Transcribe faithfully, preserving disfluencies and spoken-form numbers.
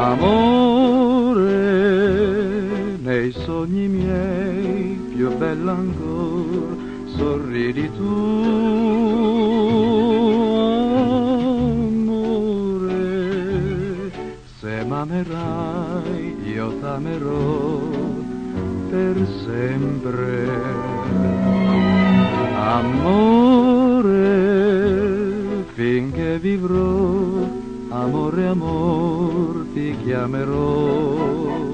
Amore, nei sogni miei più bella ancora, sorridi tu. Amore, se m'amerai io t'amerò per sempre. Amore, finché vivrò, amore, amor ti chiamerò.